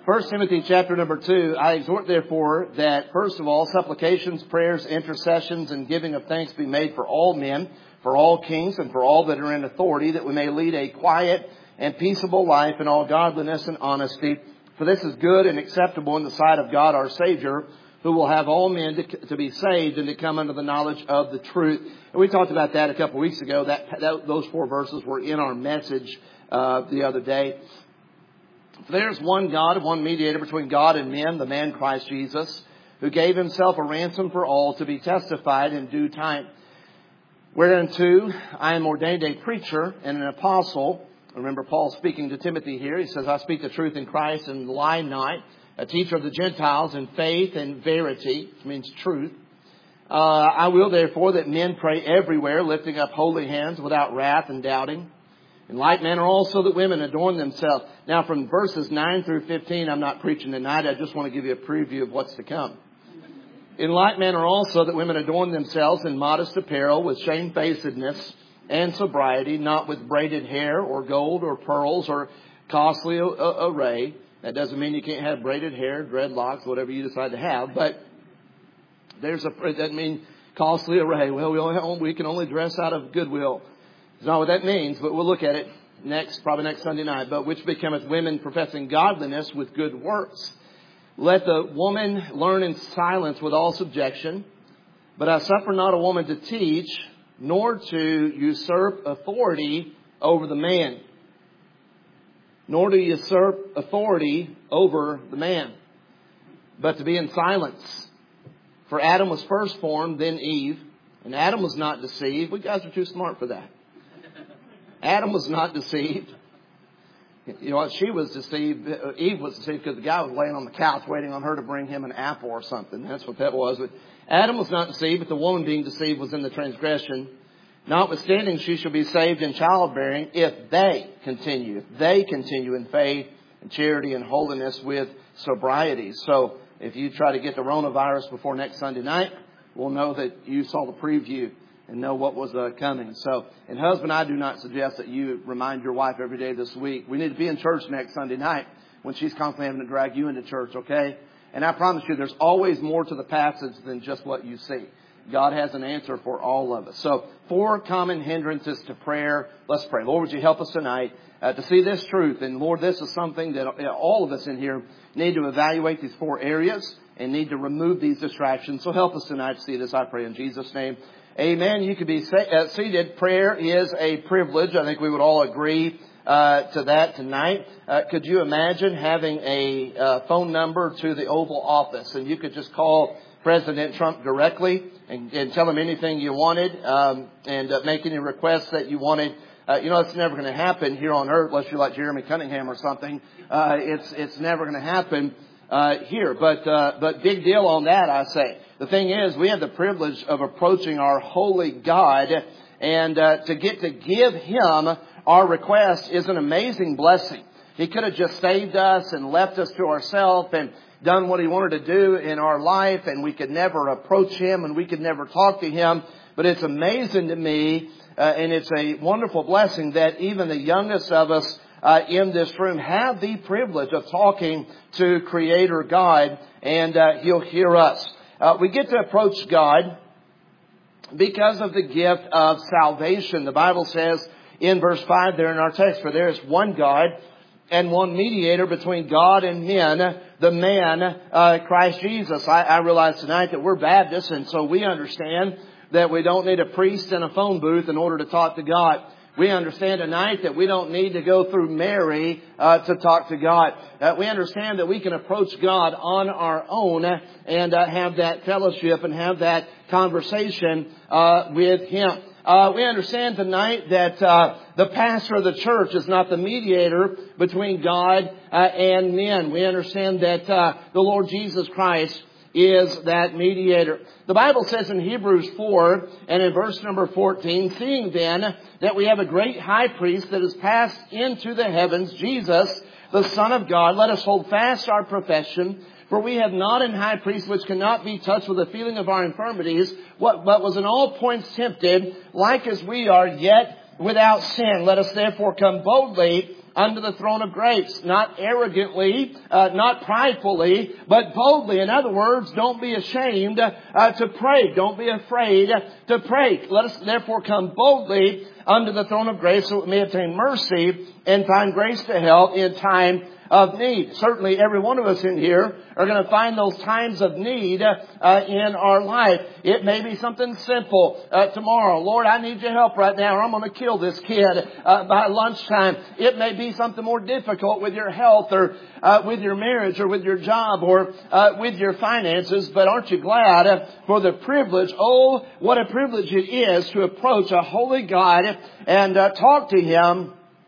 1 Timothy chapter number 2, I exhort therefore that first of all, supplications, prayers, intercessions, and giving of thanks be made for all men, for all kings, and for all that are in authority, that we may lead a quiet and peaceable life in all godliness and honesty. For this is good and acceptable in the sight of God our Savior, who will have all men to be saved and to come under the knowledge of the truth. And we talked about that a couple of weeks ago. Those 4 verses were in our message the other day. There's one God, one mediator between God and men, the man Christ Jesus, who gave himself a ransom for all to be testified in due time. Whereunto I am ordained a preacher and an apostle. Remember Paul speaking to Timothy here. He says, I speak the truth in Christ and lie not. A teacher of the Gentiles in faith and verity, which means truth. I will therefore that men pray everywhere, lifting up holy hands without wrath and doubting. In like manner also that women adorn themselves. Now from verses 9 through 15, I'm not preaching tonight. I just want to give you a preview of what's to come. In like manner also that women adorn themselves in modest apparel with shamefacedness and sobriety, not with braided hair or gold or pearls or costly array. That doesn't mean you can't have braided hair, dreadlocks, whatever you decide to have. But it doesn't mean costly array. Well, we can only dress out of Goodwill. It's not what that means, but we'll look at it probably next Sunday night. But which becometh women professing godliness with good works. Let the woman learn in silence with all subjection. But I suffer not a woman to teach, nor to usurp authority over the man. Nor to usurp authority over the man, but to be in silence. For Adam was first formed, then Eve. And Adam was not deceived. We guys are too smart for that. Adam was not deceived. You know what? She was deceived. Eve was deceived because the guy was laying on the couch waiting on her to bring him an apple or something. That's what that was. But Adam was not deceived, but the woman being deceived was in the transgression. Notwithstanding, she shall be saved in childbearing if they continue in faith and charity and holiness with sobriety. So if you try to get the coronavirus before next Sunday night, we'll know that you saw the preview and know what was coming. So, and husband, I do not suggest that you remind your wife every day this week. We need to be in church next Sunday night when she's constantly having to drag you into church, okay? And I promise you, there's always more to the passage than just what you see. God has an answer for all of us. So 4 common hindrances to prayer. Let's pray. Lord, would you help us tonight to see this truth? And Lord, this is something that all of us in here need to evaluate these 4 areas and need to remove these distractions. So help us tonight to see this, I pray in Jesus' name. Amen. You could be seated. Prayer is a privilege. I think we would all agree to that tonight. Could you imagine having a phone number to the Oval Office and you could just call President Trump directly and tell him anything you wanted and make any requests that you wanted? It's never going to happen here on earth unless you're like Jeremy Cunningham or something. It's never going to happen here. But big deal on that, I say. The thing is, we have the privilege of approaching our holy God, and to get to give Him our request is an amazing blessing. He could have just saved us and left us to ourselves and done what He wanted to do in our life, and we could never approach Him and we could never talk to Him. But it's amazing to me, and it's a wonderful blessing that even the youngest of us in this room have the privilege of talking to Creator God, and He'll hear us. We get to approach God because of the gift of salvation. The Bible says in verse 5 there in our text, for there is one God and one mediator between God and men, the man, Christ Jesus. I realize tonight that we're Baptists, and so we understand that we don't need a priest and a phone booth in order to talk to God. We understand tonight that we don't need to go through Mary to talk to God. We understand that we can approach God on our own and have that fellowship and have that conversation with Him. We understand tonight that the pastor of the church is not the mediator between God and men. We understand that the Lord Jesus Christ is that mediator. The Bible says in Hebrews 4 and in verse number 14, seeing then that we have a great high priest that has passed into the heavens, Jesus, the Son of God, let us hold fast our profession. For we have not an high priest which cannot be touched with the feeling of our infirmities, but was in all points tempted, like as we are, yet without sin. Let us therefore come boldly unto the throne of grace. Not arrogantly, not pridefully, but boldly. In other words, don't be ashamed to pray. Don't be afraid to pray. Let us therefore come boldly unto the throne of grace so we may obtain mercy and find grace to help in time of need. Certainly every one of us in here are going to find those times of need in our life. It may be something simple tomorrow. Lord, I need your help right now or I'm going to kill this kid by lunchtime. It may be something more difficult with your health or with your marriage or with your job or with your finances. But aren't you glad for the privilege? Oh, what a privilege it is to approach a holy God and talk to Him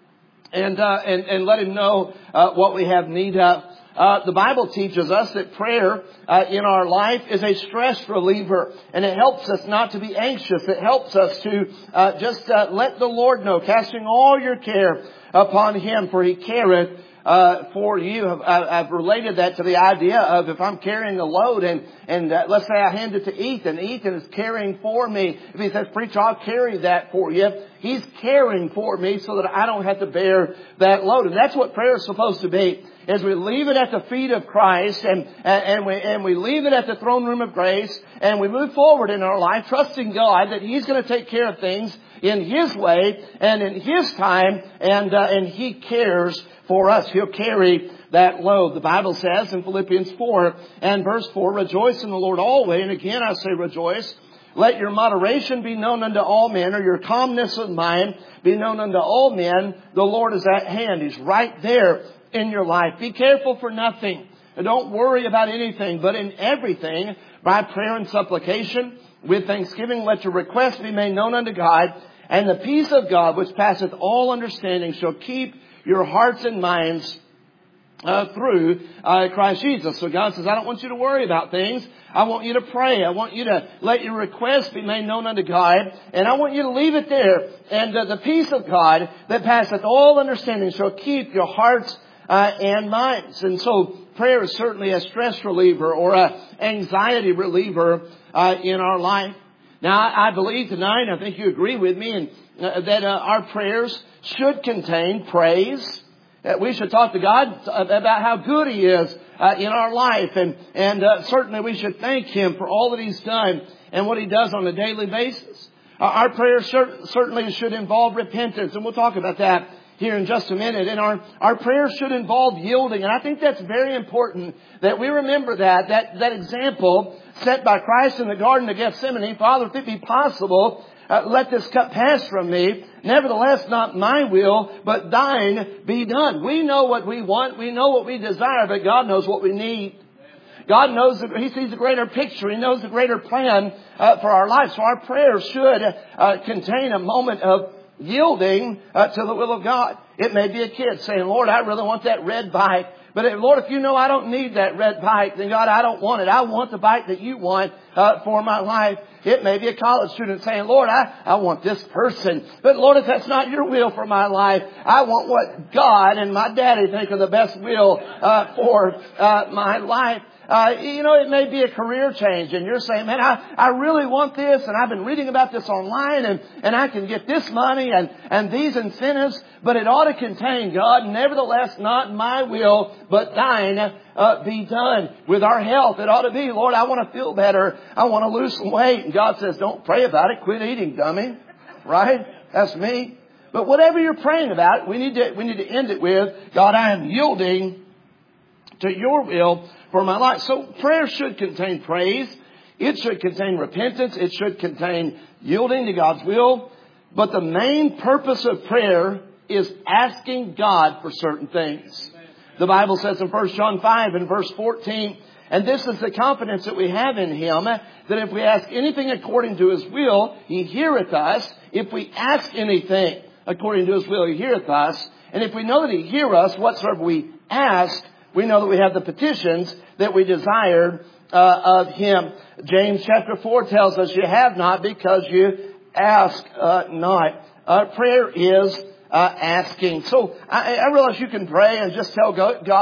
and let Him know what we have need of. The Bible teaches us that prayer in our life is a stress reliever, and it helps us not to be anxious. It helps us to just let the Lord know, casting all your care upon Him, for He careth for you. I've related that to the idea of if I'm carrying a load and let's say I hand it to Ethan. Ethan is carrying for me. If he says, preacher, I'll carry that for you. He's caring for me so that I don't have to bear that load. And that's what prayer is supposed to be. As we leave it at the feet of Christ and we leave it at the throne room of grace and we move forward in our life, trusting God that He's going to take care of things in His way and in His time and He cares for us. He'll carry that load. The Bible says in Philippians 4 and verse 4, rejoice in the Lord always. And again I say rejoice. Let your moderation be known unto all men, or your calmness of mind be known unto all men. The Lord is at hand. He's right there in your life. Be careful for nothing. And don't worry about anything, but in everything, by prayer and supplication, with thanksgiving, let your requests be made known unto God. And the peace of God, which passeth all understanding, shall keep your hearts and minds through Christ Jesus. So God says, I don't want you to worry about things. I want you to pray. I want you to let your requests be made known unto God. And I want you to leave it there. And the peace of God that passeth all understanding shall keep your hearts and minds. And so prayer is certainly a stress reliever or an anxiety reliever in our life. Now, I believe tonight, I think you agree with me, that our prayers should contain praise. We should talk to God about how good He is in our life. And certainly we should thank Him for all that He's done and what He does on a daily basis. Our prayers certainly should involve repentance. And we'll talk about that here in just a minute. And our prayers should involve yielding. And I think that's very important that we remember that example set by Christ in the Garden of Gethsemane. Father, if it be possible, let this cup pass from me. Nevertheless, not my will, but thine be done. We know what we want. We know what we desire, but God knows what we need. God knows He sees the greater picture. He knows the greater plan for our lives. So our prayers should contain a moment of yielding to the will of God. It may be a kid saying, Lord, I really want that red bike. But Lord, if you know I don't need that red bike, then God, I don't want it. I want the bike that you want for my life. It may be a college student saying, Lord, I want this person. But Lord, if that's not your will for my life, I want what God and my daddy think are the best will for my life. It may be a career change and you're saying, man, I really want this and I've been reading about this online and I can get this money and these incentives, but it ought to contain, God, nevertheless, not my will, but thine be done. With our health, it ought to be, Lord, I want to feel better. I want to lose some weight. And God says, don't pray about it. Quit eating, dummy. Right? That's me. But whatever you're praying about, we need to end it with, God, I am yielding to your will for my life. So prayer should contain praise. It should contain repentance. It should contain yielding to God's will. But the main purpose of prayer is asking God for certain things. The Bible says in 1 John 5 and verse 14, and this is the confidence that we have in Him, that if we ask anything according to His will, He heareth us. If we ask anything according to His will, He heareth us. And if we know that He heareth us, whatsoever we ask, we know that we have the petitions that we desired of Him. James chapter 4 tells us, you have not because you ask not. Prayer is asking. So I realize you can pray and just tell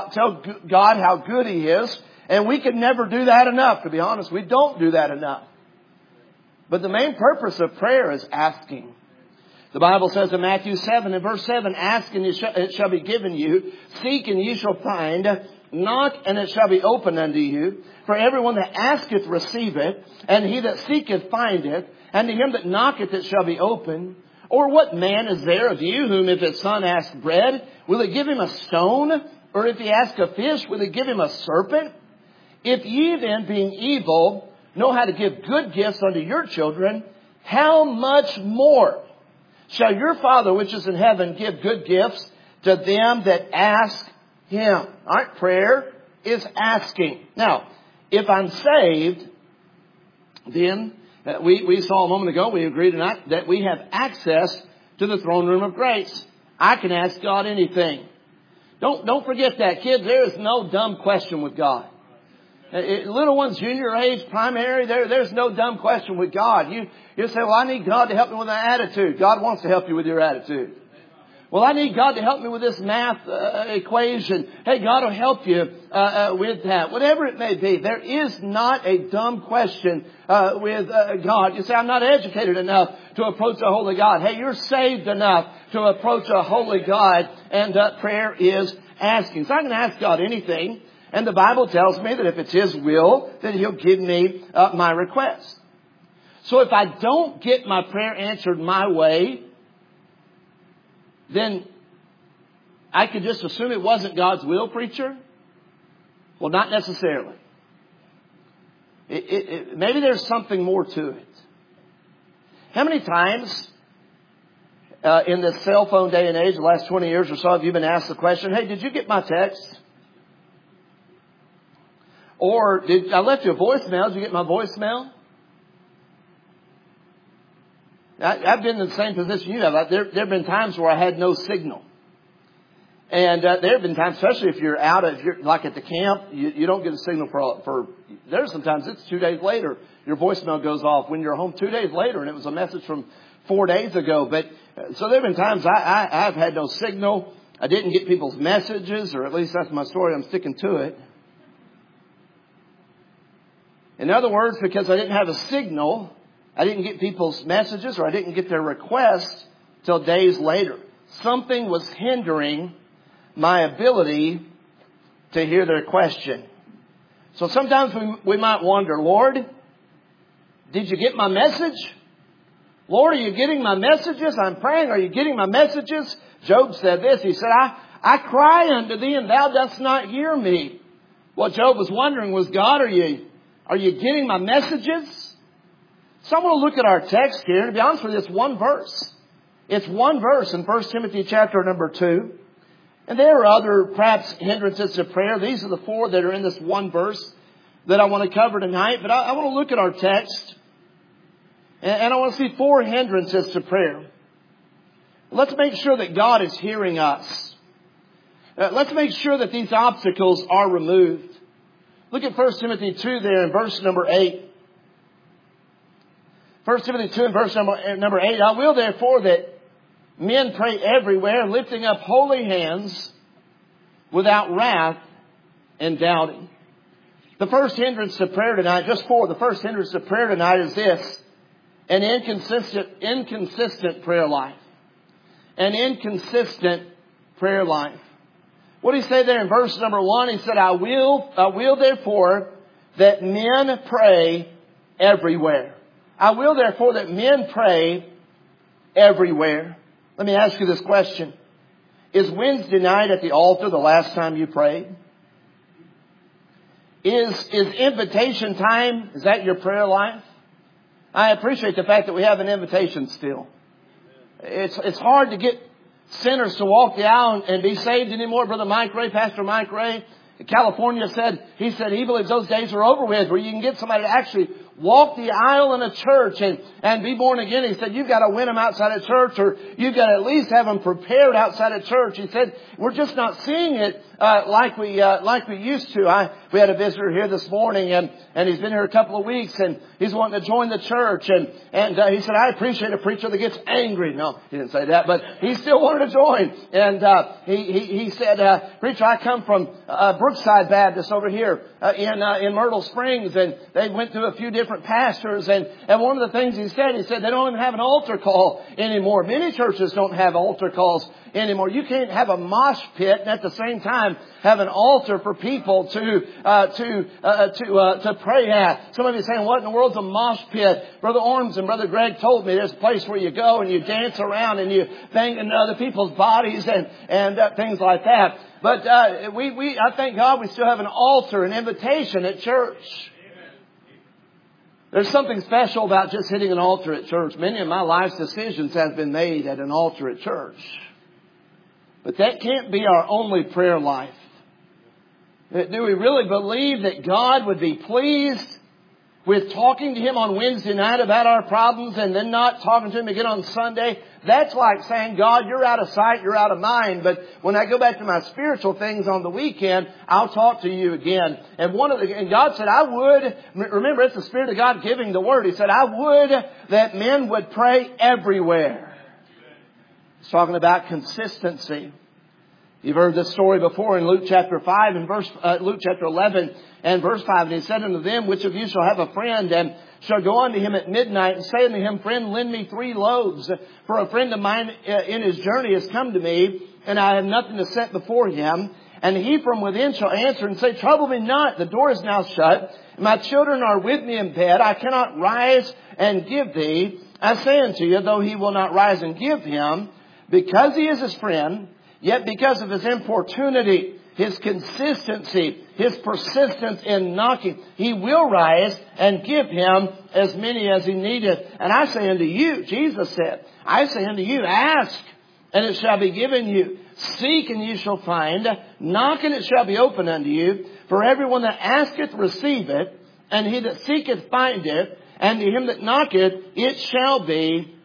God how good He is. And we can never do that enough, to be honest. We don't do that enough. But the main purpose of prayer is asking. The Bible says in Matthew 7 and verse 7, ask and it shall be given you. Seek and ye shall find. Knock and it shall be opened unto you. For everyone that asketh receiveth, and he that seeketh findeth, and to him that knocketh it shall be opened. Or what man is there of you whom if his son ask bread, will he give him a stone? Or if he ask a fish, will he give him a serpent? If ye then, being evil, know how to give good gifts unto your children, how much more shall your Father which is in heaven give good gifts to them that ask Him? All right, prayer is asking. Now, if I'm saved, then we saw a moment ago, we agreed tonight, that we have access to the throne room of grace. I can ask God anything. Don't forget that, kids. There is no dumb question with God. Little ones, junior age, primary, there's no dumb question with God. You say, well, I need God to help me with my attitude. God wants to help you with your attitude. Well, I need God to help me with this math equation. Hey, God will help you with that. Whatever it may be, there is not a dumb question with God. You say, I'm not educated enough to approach a holy God. Hey, you're saved enough to approach a holy God, and prayer is asking. So I can ask God anything, and the Bible tells me that if it's His will, then He'll give me my request. So if I don't get my prayer answered my way, then I could just assume it wasn't God's will, preacher? Well, not necessarily. Maybe there's something more to it. How many times in this cell phone day and age, the last 20 years or so, have you been asked the question, hey, did you get my text? Or I left you a voicemail. Did you get my voicemail? I've been in the same position you have. There have been times where I had no signal. And there have been times, especially if you're out, if you're like at the camp, you don't get a signal for there's sometimes it's 2 days later, your voicemail goes off when you're home 2 days later, and it was a message from 4 days ago. But so there have been times I've had no signal. I didn't get people's messages, or at least that's my story. I'm sticking to it. In other words, because I didn't have a signal, I didn't get people's messages, or I didn't get their requests till days later. Something was hindering my ability to hear their question. So sometimes we might wonder, Lord, did you get my message? Lord, are you getting my messages? I'm praying, are you getting my messages? Job said this. He said, I cry unto thee, and thou dost not hear me. What Job was wondering was, God, are you getting my messages? So I want to look at our text here. To be honest with you, it's one verse. It's one verse in 1 Timothy chapter number 2. And there are other, perhaps, hindrances to prayer. These are the four that are in this one verse that I want to cover tonight. But I want to look at our text. And I want to see four hindrances to prayer. Let's make sure that God is hearing us. Let's make sure that these obstacles are removed. Look at 1 Timothy 2 there in verse number 8. 1 Timothy 2 and verse number 8. I will therefore that men pray everywhere, lifting up holy hands without wrath and doubting. The first hindrance to prayer tonight, just four, the first hindrance to prayer tonight is this: an inconsistent prayer life. An inconsistent prayer life. What did he say there in verse number 1? He said, I will therefore that men pray everywhere. I will therefore that men pray everywhere. Let me ask you this question. Is Wednesday night at the altar the last time you prayed? Is invitation time, is that your prayer life? I appreciate the fact that we have an invitation still. It's hard to get sinners to walk the aisle and be saved anymore. Brother Mike Ray, Pastor Mike Ray, in California he said he believes those days are over with, where you can get somebody to actually walk the aisle in a church and be born again. He said you've got to win them outside of church, or you've got to at least have them prepared outside of church. He said we're just not seeing it like we used to. We had a visitor here this morning, and he's been here a couple of weeks, and he's wanting to join the church, and he said, I appreciate a preacher that gets angry. No, he didn't say that, but he still wanted to join. And he said, preacher, I come from Brookside Baptist over here in Myrtle Springs, and they went through a few different pastors, and one of the things he said they don't even have an altar call anymore. Many churches don't have altar calls anymore. You can't have a mosh pit and at the same time have an altar for people to pray at. Some of you are saying, what in the world's a mosh pit? Brother Orms and Brother Greg told me there's a place where you go and you dance around and you bang into other people's bodies and things like that. But I thank God we still have an altar, an invitation at church. There's something special about just hitting an altar at church. Many of my life's decisions have been made at an altar at church. But that can't be our only prayer life. Do we really believe that God would be pleased with talking to Him on Wednesday night about our problems and then not talking to Him again on Sunday? That's like saying, God, you're out of sight, you're out of mind. But when I go back to my spiritual things on the weekend, I'll talk to you again. And God said, I would, remember, it's the Spirit of God giving the Word. He said, I would that men would pray everywhere. He's talking about consistency. You've heard this story before in Luke chapter 5 and Luke chapter 11 and verse 5. And he said unto them, which of you shall have a friend and shall go unto him at midnight and say unto him, friend, lend me 3 loaves. For a friend of mine in his journey has come to me, and I have nothing to set before him. And he from within shall answer and say, trouble me not, the door is now shut. My children are with me in bed. I cannot rise and give thee. I say unto you, though he will not rise and give him, because he is his friend, yet because of his importunity, his consistency, his persistence in knocking, he will rise and give him as many as he needeth. And I say unto you, Jesus said, I say unto you, ask, and it shall be given you. Seek, and you shall find. Knock, and it shall be opened unto you. For everyone that asketh receiveth, and he that seeketh findeth, and to him that knocketh it shall be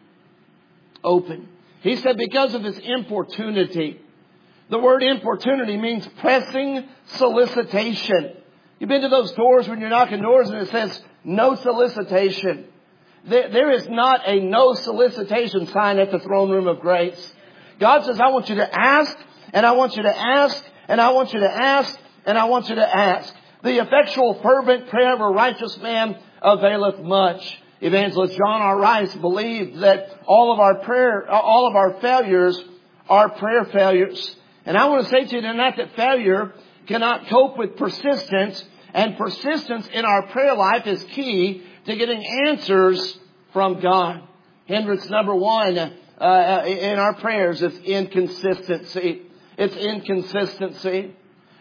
open. He said because of his importunity. The word importunity means pressing solicitation. You've been to those doors when you're knocking doors and it says no solicitation. There is not a no solicitation sign at the throne room of grace. God says, I want you to ask, and I want you to ask, and I want you to ask, and I want you to ask. The effectual fervent prayer of a righteous man availeth much. Evangelist John R. Rice believed that all of our failures are prayer failures. And I want to say to you tonight that failure cannot cope with persistence, and persistence in our prayer life is key to getting answers from God. Hindrance number 1 in our prayers is inconsistency. It's inconsistency.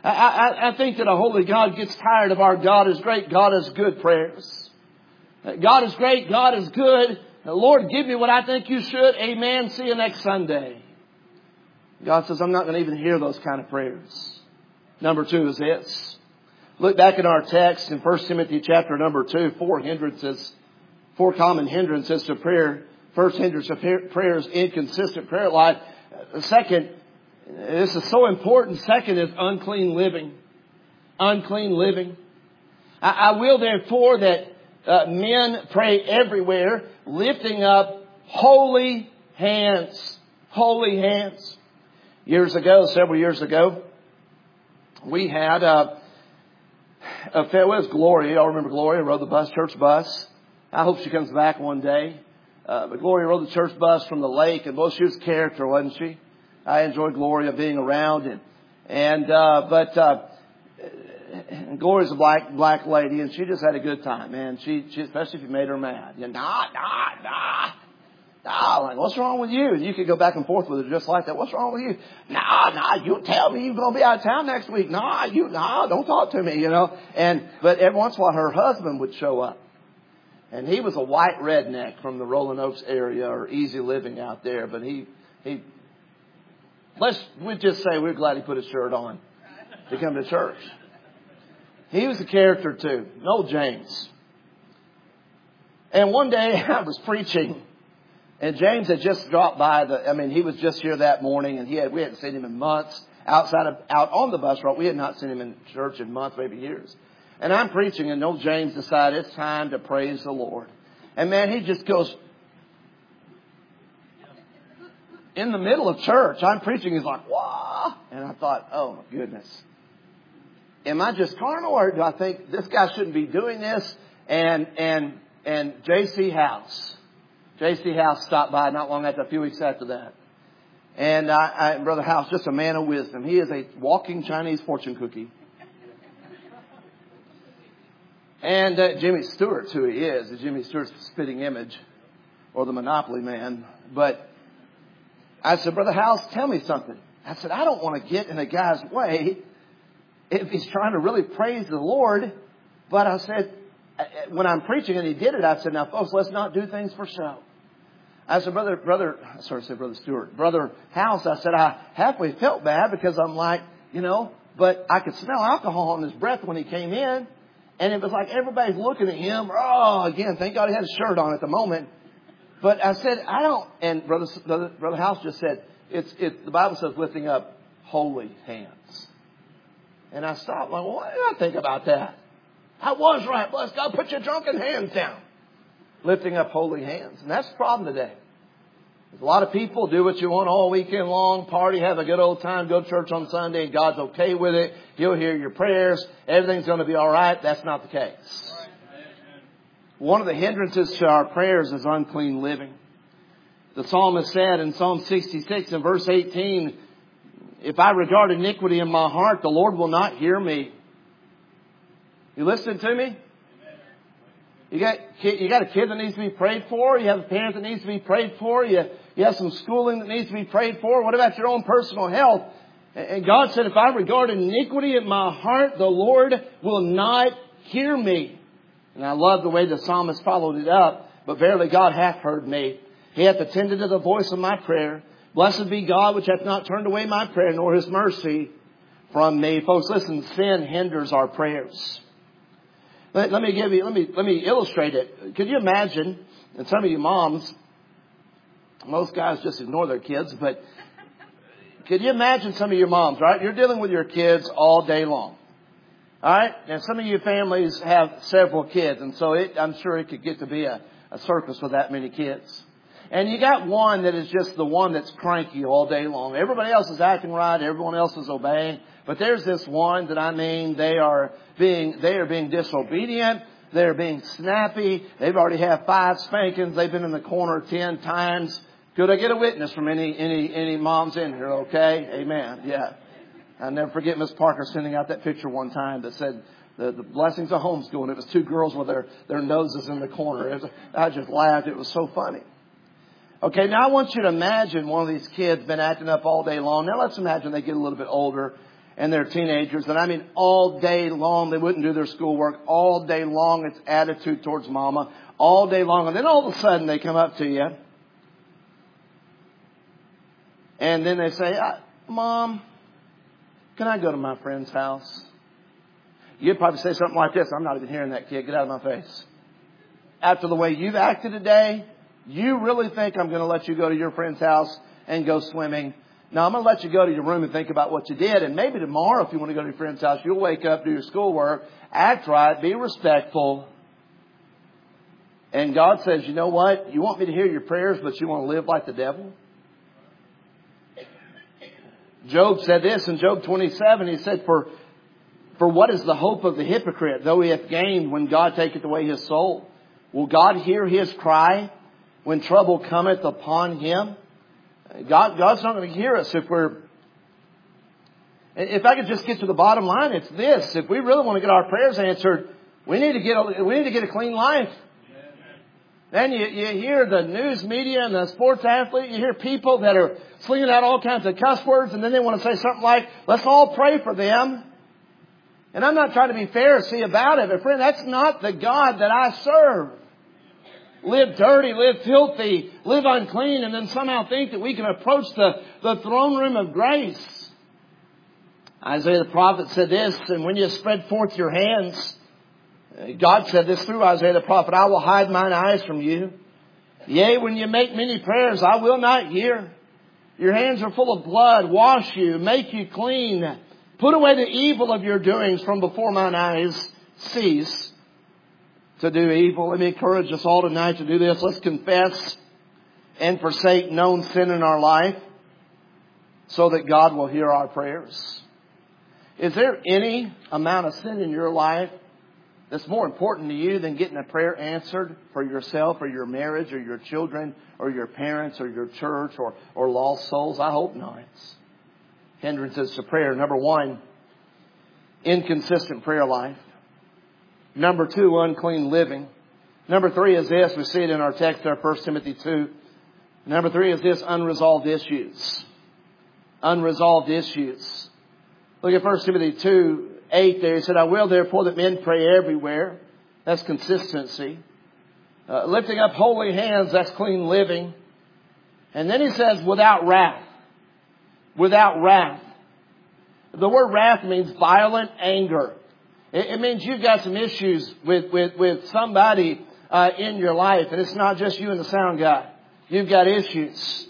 I think that a holy God gets tired of our God is great, God is good prayers. God is great, God is good. Lord, give me what I think you should. Amen. See you next Sunday. God says, I'm not going to even hear those kind of prayers. Number 2 is this. Look back in our text in 1 Timothy chapter number 2, 4 common hindrances to prayer. First hindrance to prayer is inconsistent prayer life. Second, this is so important. Second is unclean living. Unclean living. I will therefore that men pray everywhere, lifting up holy hands. Holy hands. Several years ago, we had it was Gloria. Y'all remember Gloria? Rode the bus, church bus. I hope she comes back one day. But Gloria rode the church bus from the lake, and boy, she was a character, wasn't she? I enjoyed Gloria being around, but Gloria's a black lady, and she just had a good time, man. She especially if you made her mad. Like, what's wrong with you? And you could go back and forth with her just like that. What's wrong with you? You tell me you're going to be out of town next week. Don't talk to me, But every once in a while her husband would show up. And he was a white redneck from the Rolling Oaks area or Easy Living out there. But we'd just say we're glad he put his shirt on to come to church. He was a character too. Old James. And one day I was preaching. And James had just dropped by he was just here that morning, and we hadn't seen him in months. out on the bus route. We had not seen him in church in months, maybe years. And I'm preaching, and old James decided it's time to praise the Lord. And man, he just goes in the middle of church. I'm preaching. He's like, "Whoa!" And I thought, "Oh my goodness, am I just carnal, or do I think this guy shouldn't be doing this?" And J.C. House stopped by not long after, a few weeks after that. And Brother House, just a man of wisdom. He is a walking Chinese fortune cookie. And Jimmy Stewart's who he is. Jimmy Stewart's the spitting image, or the Monopoly man. But I said, "Brother House, tell me something." I said, "I don't want to get in a guy's way if he's trying to really praise the Lord." But I said, when I'm preaching, and he did it, I said, "Now, folks, let's not do things for show." I said, Brother Stewart, Brother House, I said, I halfway felt bad because I'm like, but I could smell alcohol on his breath when he came in. And it was like everybody's looking at him. Oh, again, thank God he had a shirt on at the moment. But I said, I don't. And Brother House just said, the Bible says lifting up holy hands. And I stopped. Like, well, what did I think about that? I was right. Bless God. Put your drunken hands down. Lifting up holy hands. And that's the problem today. There's a lot of people do what you want all weekend long, party, have a good old time, go to church on Sunday, and God's okay with it. He'll hear your prayers. Everything's going to be all right. That's not the case. One of the hindrances to our prayers is unclean living. The psalmist said in Psalm 66 and verse 18, "If I regard iniquity in my heart, the Lord will not hear me." You listening to me? You got a kid that needs to be prayed for. You have a parent that needs to be prayed for. You have some schooling that needs to be prayed for. What about your own personal health? And God said, "If I regard iniquity in my heart, the Lord will not hear me." And I love the way the psalmist followed it up. "But verily God hath heard me. He hath attended to the voice of my prayer. Blessed be God which hath not turned away my prayer, nor his mercy from me." Folks, listen, sin hinders our prayers. Let me illustrate it. Could you imagine, and some of you moms, most guys just ignore their kids, but could you imagine some of your moms, right? You're dealing with your kids all day long. All right? And some of you families have several kids, and so I'm sure it could get to be a circus with that many kids. And you got one that is just the one that's cranky all day long. Everybody else is acting right. Everyone else is obeying. But there's this one that they are being disobedient. They're being snappy. They've already had 5 spankings. They've been in the corner 10 times. Could I get a witness from any moms in here? Okay. Amen. Yeah. I'll never forget Miss Parker sending out that picture one time that said the blessings of homeschooling. It was 2 girls with their noses in the corner. I just laughed. It was so funny. Okay, now I want you to imagine one of these kids been acting up all day long. Now let's imagine they get a little bit older and they're teenagers. And I mean all day long they wouldn't do their schoolwork. All day long it's attitude towards mama. All day long. And then all of a sudden they come up to you. And then they say, "Mom, can I go to my friend's house?" You'd probably say something like this: "I'm not even hearing that, kid. Get out of my face. After the way you've acted today, you really think I'm going to let you go to your friend's house and go swimming? No, I'm going to let you go to your room and think about what you did. And maybe tomorrow, if you want to go to your friend's house, you'll wake up, do your schoolwork, act right, be respectful." And God says, "You know what? You want me to hear your prayers, but you want to live like the devil?" Job said this in Job 27. He said, For what is the hope of the hypocrite, though he hath gained when God taketh away his soul? Will God hear his cry when trouble cometh upon him? God's not going to hear us if I could just get to the bottom line, it's this: if we really want to get our prayers answered, we need to get a clean life. Then you hear the news media and the sports athlete, you hear people that are slinging out all kinds of cuss words, and then they want to say something like, "Let's all pray for them." And I'm not trying to be Pharisee about it, but friend, that's not the God that I serve. Live dirty, live filthy, live unclean, and then somehow think that we can approach the throne room of grace. Isaiah the prophet said this, "And when you spread forth your hands," God said this through Isaiah the prophet, "I will hide mine eyes from you. Yea, when you make many prayers, I will not hear. Your hands are full of blood. Wash you, make you clean. Put away the evil of your doings from before mine eyes. Cease to do evil. Let me encourage us all tonight to do this. Let's confess and forsake known sin in our life so that God will hear our prayers. Is there any amount of sin in your life that's more important to you than getting a prayer answered for yourself or your marriage or your children or your parents or your church or lost souls? I hope not. Hindrances to prayer. Number one, inconsistent prayer life. Number two, unclean living. Number three is this. We see it in our text there, 1 Timothy 2. Number three is this, unresolved issues. Unresolved issues. Look at 1 Timothy 2:8 there. He said, I will therefore that men pray everywhere. That's consistency. Lifting up holy hands, that's clean living. And then he says, without wrath. Without wrath. The word wrath means violent anger. It means you've got some issues with somebody in your life. And it's not just you and the sound guy. You've got issues.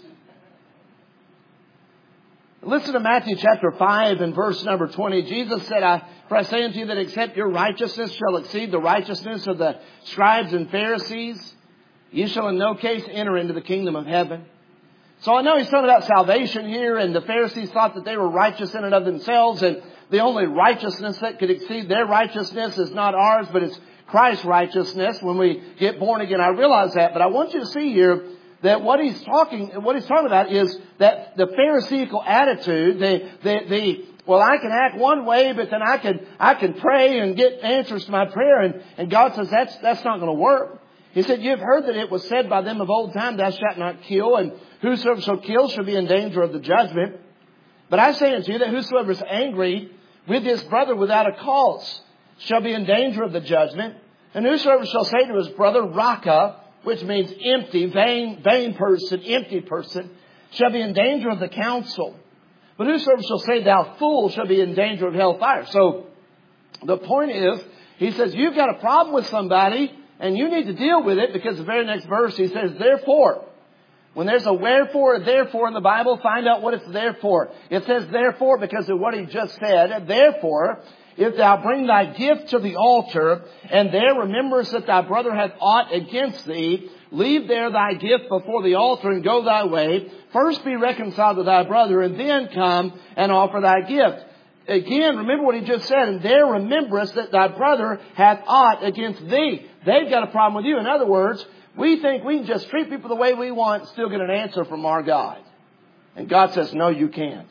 Listen to Matthew chapter 5 and verse number 20. Jesus said, For I say unto you that except your righteousness shall exceed the righteousness of the scribes and Pharisees, you shall in no case enter into the kingdom of heaven. So I know he's talking about salvation here, and the Pharisees thought that they were righteous in and of themselves, and the only righteousness that could exceed their righteousness is not ours, but it's Christ's righteousness when we get born again. I realize that, but I want you to see here that what he's talking about is that the Pharisaical attitude, well, I can act one way, but then I can pray and get answers to my prayer, and God says that's not going to work. He said, you have heard that it was said by them of old time, thou shalt not kill, and whosoever shall kill shall be in danger of the judgment. But I say unto you that whosoever is angry with his brother without a cause shall be in danger of the judgment. And whosoever shall say to his brother, Raka, which means empty, vain person, empty person, shall be in danger of the council. But whosoever shall say, thou fool, shall be in danger of hellfire. So the point is, he says, you've got a problem with somebody, and you need to deal with it, because the very next verse he says, therefore. When there's a wherefore or therefore in the Bible, find out what it's there for. It says therefore because of what he just said. Therefore, if thou bring thy gift to the altar, and there rememberest that thy brother hath aught against thee, leave there thy gift before the altar and go thy way. First be reconciled to thy brother, and then come and offer thy gift. Again, remember what he just said. And there rememberest that thy brother hath aught against thee. They've got a problem with you. In other words, we think we can just treat people the way we want and still get an answer from our God. And God says, no, you can't.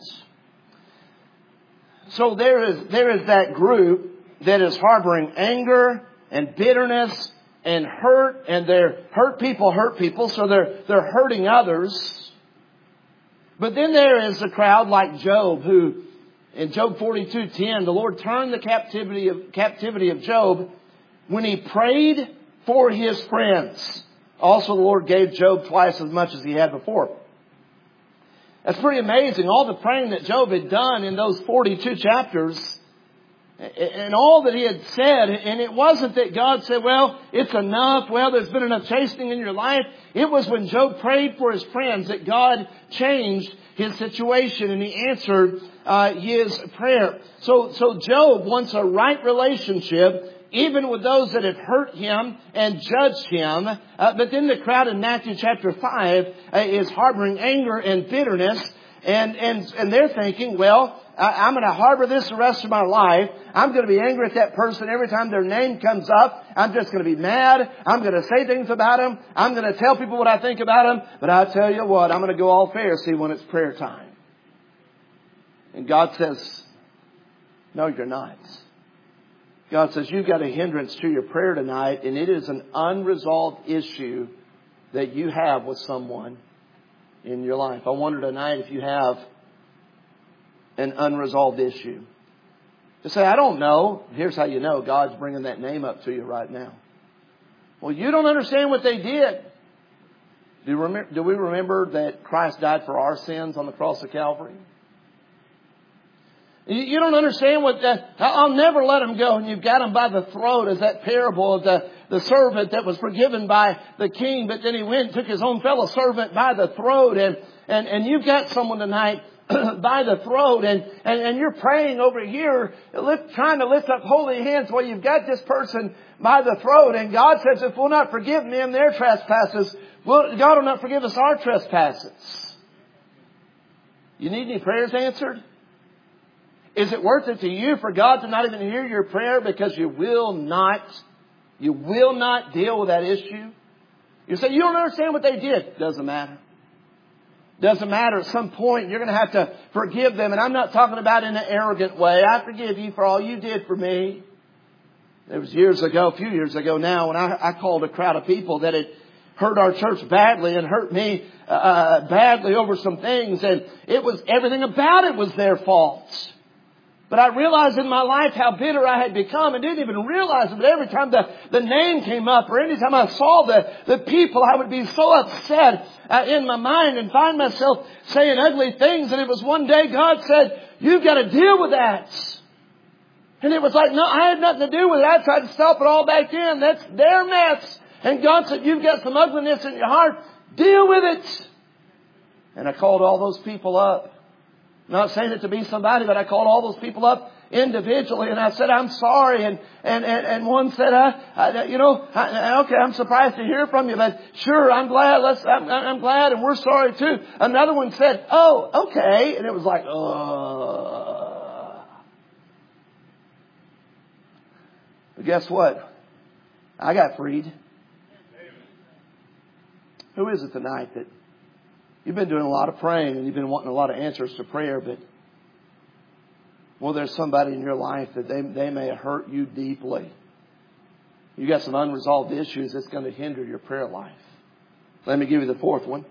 So there is that group that is harboring anger and bitterness and hurt, and they're hurt people, so they're hurting others. But then there is a crowd like Job, who in Job 42:10, the Lord turned the captivity of Job when he prayed for his friends. Also, the Lord gave Job twice as much as he had before. That's pretty amazing. All the praying that Job had done in those 42 chapters, and all that he had said. And it wasn't that God said, well, it's enough. Well, there's been enough chastening in your life. It was when Job prayed for his friends that God changed his situation, and he answered his prayer. So Job wants a right relationship, even with those that have hurt him and judged him. But then the crowd in Matthew chapter 5 is harboring anger and bitterness. And they're thinking, well, I'm going to harbor this the rest of my life. I'm going to be angry at that person every time their name comes up. I'm just going to be mad. I'm going to say things about them. I'm going to tell people what I think about them. But I tell you what, I'm going to go all Pharisee when it's prayer time. And God says, no, you're not. God says, you've got a hindrance to your prayer tonight, and it is an unresolved issue that you have with someone in your life. I wonder tonight if you have an unresolved issue. To say, I don't know. Here's how you know. God's bringing that name up to you right now. Well, you don't understand what they did. Do we remember that Christ died for our sins on the cross of Calvary? You don't understand what that, I'll never let him go. And you've got him by the throat, as that parable of the servant that was forgiven by the king. But then he went and took his own fellow servant by the throat. and you've got someone tonight by the throat and you're praying over here, trying to lift up holy hands while you've got this person by the throat, and God says, if we'll not forgive them their trespasses, God will not forgive us our trespasses. You need any prayers answered? Is it worth it to you for God to not even hear your prayer because you will not deal with that issue? You say, you don't understand what they did. Doesn't matter. Doesn't matter. At some point, you're going to have to forgive them. And I'm not talking about in an arrogant way. I forgive you for all you did for me. There was a few years ago now, when I called a crowd of people that had hurt our church badly and hurt me badly over some things. And everything about it was their fault. But I realized in my life how bitter I had become and didn't even realize it. But every time the name came up or anytime I saw the people, I would be so upset in my mind and find myself saying ugly things. And it was one day God said, you've got to deal with that. And it was like, no, I had nothing to do with it. I tried to stop it all back in. That's their mess. And God said, you've got some ugliness in your heart. Deal with it. And I called all those people up. I'm not saying it to be somebody, but I called all those people up individually, and I said, I'm sorry. And one said, okay, I'm surprised to hear from you, but sure, I'm glad. I'm glad, and we're sorry too. Another one said, oh, okay. And it was like, But guess what? I got freed. Who is it tonight that you've been doing a lot of praying and you've been wanting a lot of answers to prayer, but there's somebody in your life that they may hurt you deeply. You got some unresolved issues that's going to hinder your prayer life. Let me give you the fourth one.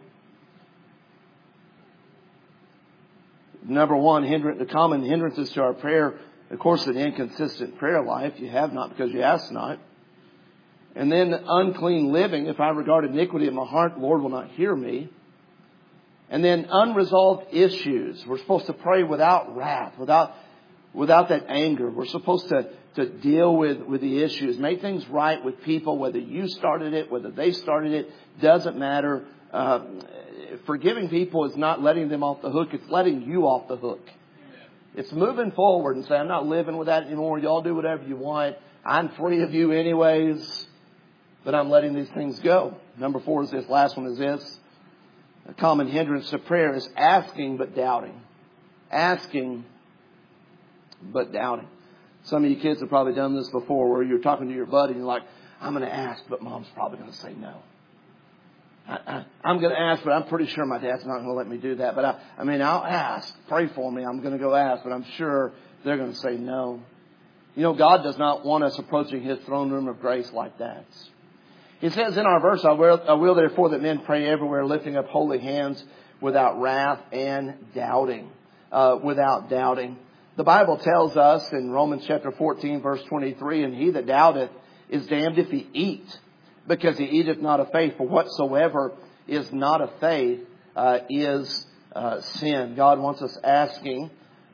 Number one, the common hindrances to our prayer, of course, an inconsistent prayer life. You have not because you ask not. And then unclean living. If I regard iniquity in my heart, the Lord will not hear me. And then unresolved issues. We're supposed to pray without wrath, without that anger. We're supposed to deal with the issues. Make things right with people, whether you started it, whether they started it. Doesn't matter. Forgiving people is not letting them off the hook. It's letting you off the hook. It's moving forward and saying, I'm not living with that anymore. Y'all do whatever you want. I'm free of you anyways. But I'm letting these things go. Number 4 is this. Last one is this. A common hindrance to prayer is asking but doubting. Asking but doubting. Some of you kids have probably done this before where you're talking to your buddy and you're like, I'm going to ask, but mom's probably going to say no. I'm going to ask, but I'm pretty sure my dad's not going to let me do that. But I'll ask. Pray for me. I'm going to go ask, but I'm sure they're going to say no. You know, God does not want us approaching His throne room of grace like that. He says in our verse, I will therefore that men pray everywhere, lifting up holy hands without wrath and doubting. Without doubting. The Bible tells us in Romans chapter 14, verse 23, and he that doubteth is damned if he eat, because he eateth not of faith. For whatsoever is not of faith is sin. God wants us asking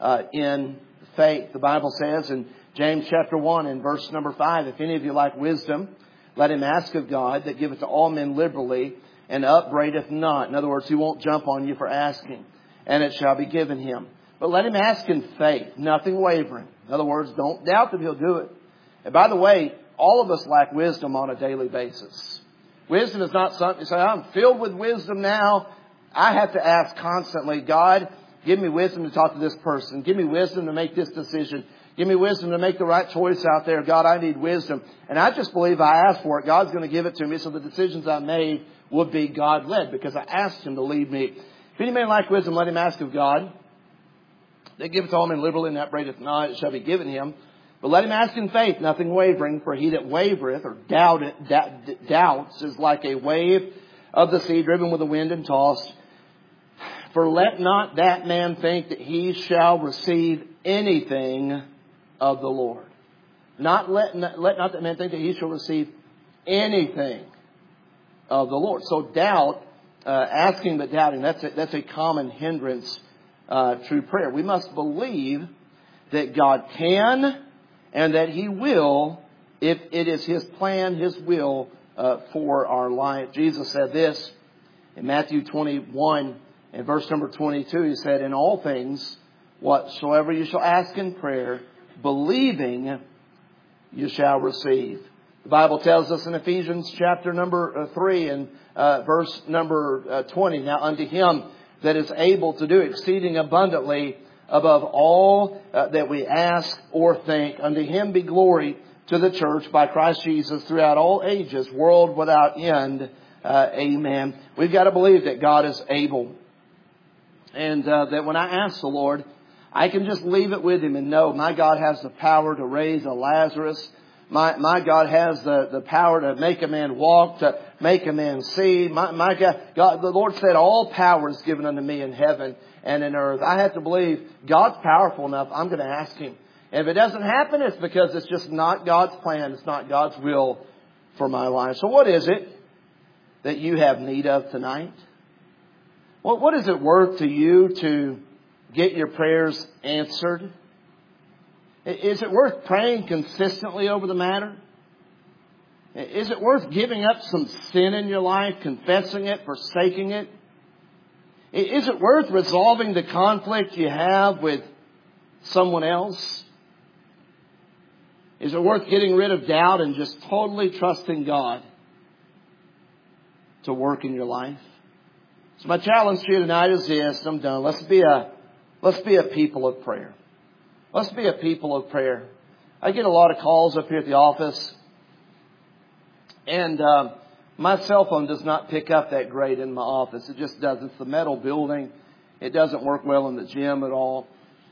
in faith. The Bible says in James chapter 1 and verse number 5, if any of you lack wisdom, let him ask of God that giveth to all men liberally and upbraideth not. In other words, he won't jump on you for asking, and it shall be given him. But let him ask in faith, nothing wavering. In other words, don't doubt that he'll do it. And by the way, all of us lack wisdom on a daily basis. Wisdom is not something you say, I'm filled with wisdom now. I have to ask constantly, God, give me wisdom to talk to this person. Give me wisdom to make this decision. Give me wisdom to make the right choice out there. God, I need wisdom. And I just believe I asked for it. God's going to give it to me. So the decisions I made would be God-led because I asked Him to lead me. If any man lack wisdom, let him ask of God. They give it to all men liberally and upbraideth not, it shall be given him. But let him ask in faith, nothing wavering. For he that wavereth or doubts is like a wave of the sea driven with the wind and tossed. For let not that man think that he shall receive anything of the Lord. Let not that man think that he shall receive anything of the Lord. So doubt, asking but doubting, that's a common hindrance to prayer. We must believe that God can and that He will, if it is His plan, His will for our life. Jesus said this in Matthew 21 In verse number 22, he said, in all things, whatsoever you shall ask in prayer, believing, you shall receive. The Bible tells us in Ephesians chapter number 3 and verse number 20, now unto Him that is able to do exceeding abundantly above all that we ask or think, unto Him be glory to the church by Christ Jesus throughout all ages, world without end. Amen. We've got to believe that God is able. And that when I ask the Lord, I can just leave it with Him and know my God has the power to raise a Lazarus. My God has the power to make a man walk, to make a man see. My God, the Lord said, all power is given unto me in heaven and in earth. I have to believe God's powerful enough. I'm going to ask Him. And if it doesn't happen, it's because it's just not God's plan. It's not God's will for my life. So what is it that you have need of tonight? Well, what is it worth to you to get your prayers answered? Is it worth praying consistently over the matter? Is it worth giving up some sin in your life, confessing it, forsaking it? Is it worth resolving the conflict you have with someone else? Is it worth getting rid of doubt and just totally trusting God to work in your life? So my challenge to you tonight is this. I'm done. Let's be a people of prayer. Let's be a people of prayer. I get a lot of calls up here at the office, and my cell phone does not pick up that great in my office. It just doesn't. It's the metal building. It doesn't work well in the gym at all.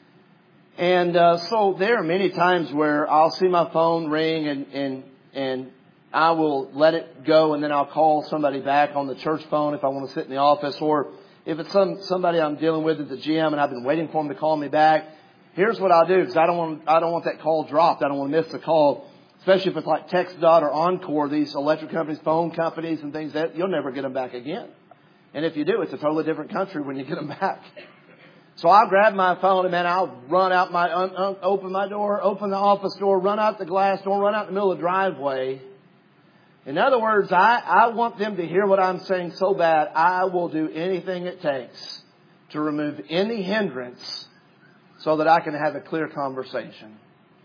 And so there are many times where I'll see my phone ring and I will let it go, and then I'll call somebody back on the church phone if I want to sit in the office, or if it's somebody I'm dealing with at the gym and I've been waiting for them to call me back. Here's what I'll do, because I don't want that call dropped. I don't want to miss the call, especially if it's like TextDot or Encore, these electric companies, phone companies and things that you'll never get them back again. And if you do, it's a totally different country when you get them back. So I'll grab my phone and then I'll run out open my door, open the office door, run out the glass door, run out in the middle of the driveway. In other words, I want them to hear what I'm saying so bad, I will do anything it takes to remove any hindrance so that I can have a clear conversation.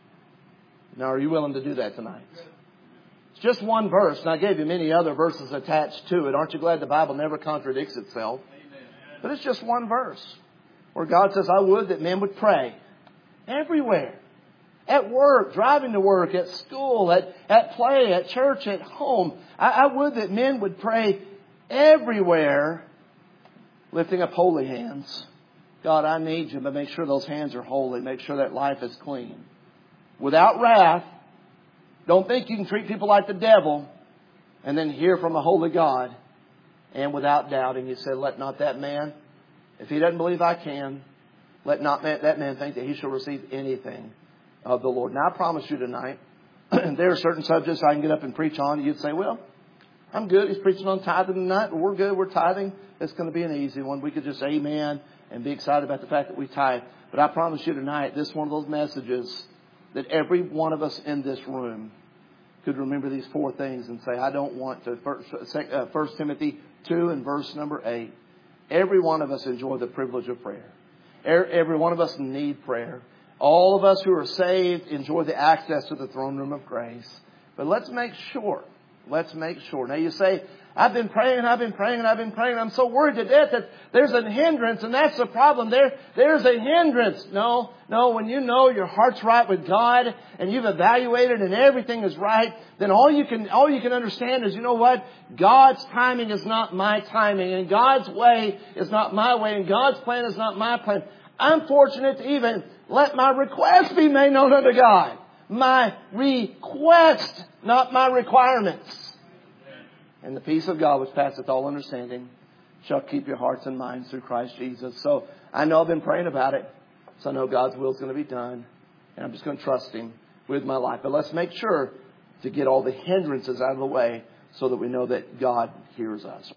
Now, are you willing to do that tonight? It's just one verse, and I gave you many other verses attached to it. Aren't you glad the Bible never contradicts itself? But it's just one verse where God says, I would that men would pray everywhere. At work, driving to work, at school, at play, at church, at home. I would that men would pray everywhere, lifting up holy hands. God, I need you, but make sure those hands are holy. Make sure that life is clean. Without wrath. Don't think you can treat people like the devil and then hear from a holy God. And without doubting, He said, let not that man, if he doesn't believe I can, let not that man think that he shall receive anything of the Lord. Now, I promise you tonight, there are certain subjects I can get up and preach on. You'd say, well, I'm good. He's preaching on tithing tonight. We're good. We're tithing. It's going to be an easy one. We could just say amen and be excited about the fact that we tithe. But I promise you tonight, this is one of those messages that every one of us in this room could remember these four things and say, I don't want to. 1 Timothy 2 and verse number 8. Every one of us enjoy the privilege of prayer. Every one of us need prayer. All of us who are saved enjoy the access to the throne room of grace. But let's make sure. Now you say, I've been praying. I'm so worried to death that there's a hindrance, and that's the problem. There's a hindrance. No, when you know your heart's right with God and you've evaluated and everything is right, then all you can understand is, you know what? God's timing is not my timing, and God's way is not my way, and God's plan is not my plan. I'm fortunate to even let my request be made known unto God. My request, not my requirements. And the peace of God, which passeth all understanding, shall keep your hearts and minds through Christ Jesus. So I know I've been praying about it. So I know God's will is going to be done. And I'm just going to trust Him with my life. But let's make sure to get all the hindrances out of the way so that we know that God hears us.